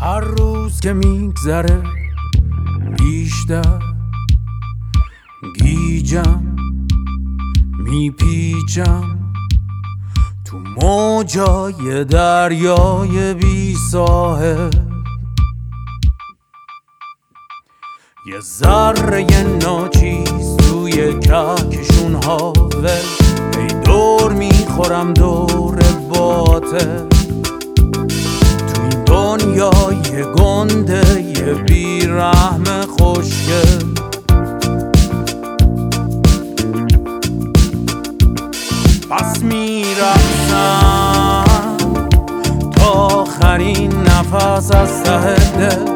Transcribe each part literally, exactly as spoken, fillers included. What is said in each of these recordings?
هر روز که میگذره بیشتر گیجم، میپیچم تو موجای دریای بی ساحل. یه ذره ناچیز توی کهکشون هاول، ای دور میخورم دور باطل توی دنیای گنده یه بیرحم خوشگل. پس میرقصم تا آخرین نفس از ته دل،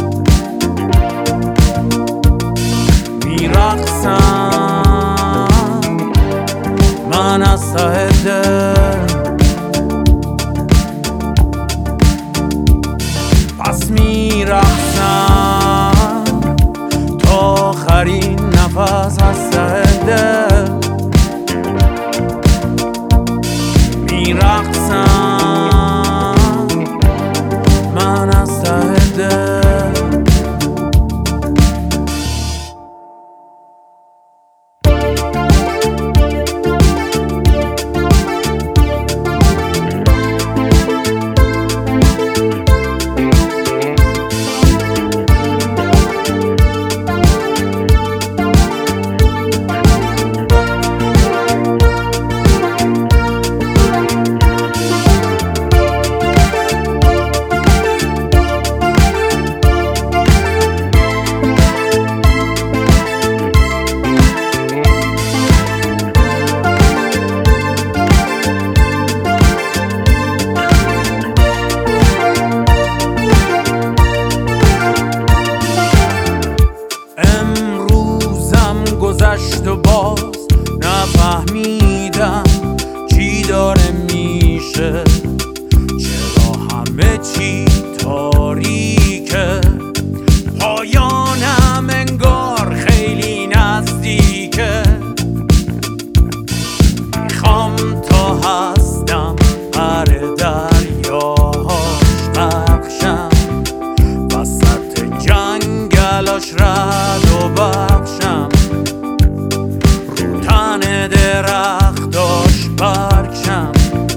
میرقصم من از ته دل. پس میرقصم تا آخرین نفس از ته دل، میرقصم من از ته دل. گذشت و باز نفهمیدم چی داره میشه، چرا همه چی تاریکه، پایانم انگار خیلی نزدیکه. میخوام تا هستم هر دریاهاش بخشم، وسط جنگلاش رد و بخشم، درختاش برچم،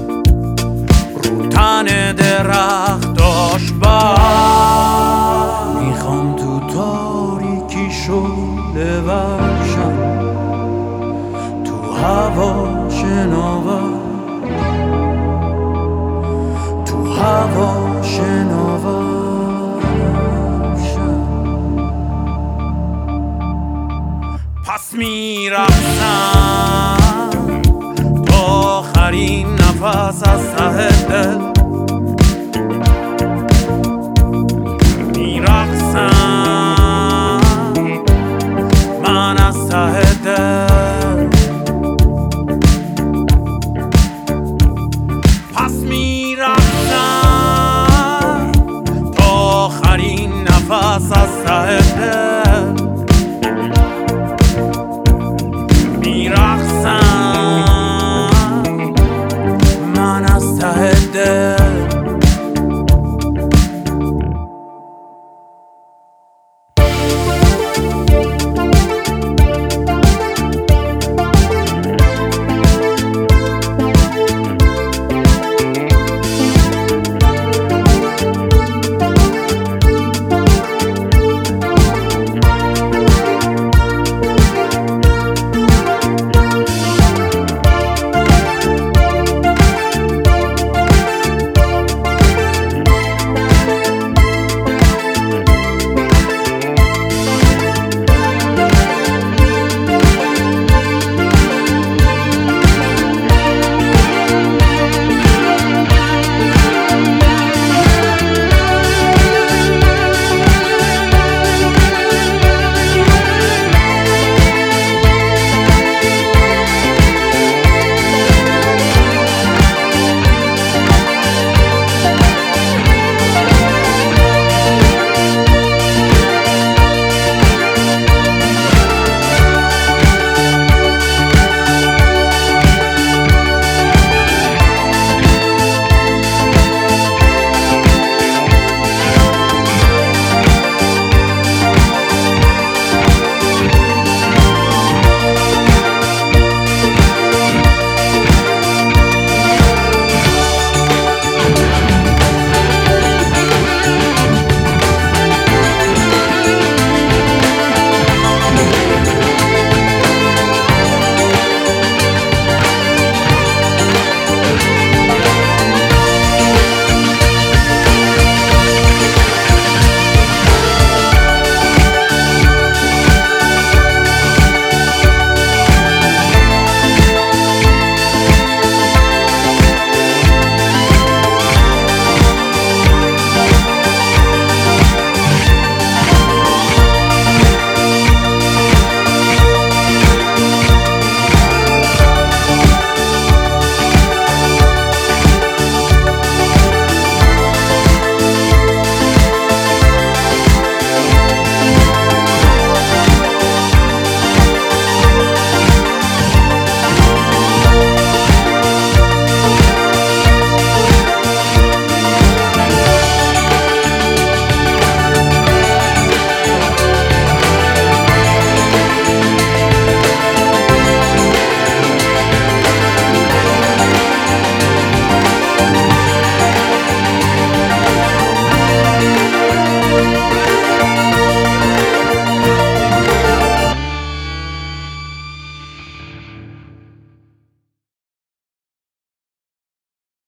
رو تن درختاش بر. میخوام تو تاریکی شعله ورشم، تو هوا شناور، تو هوا شناورشم. پس میرقصم تا آخرین نفس از ته دل،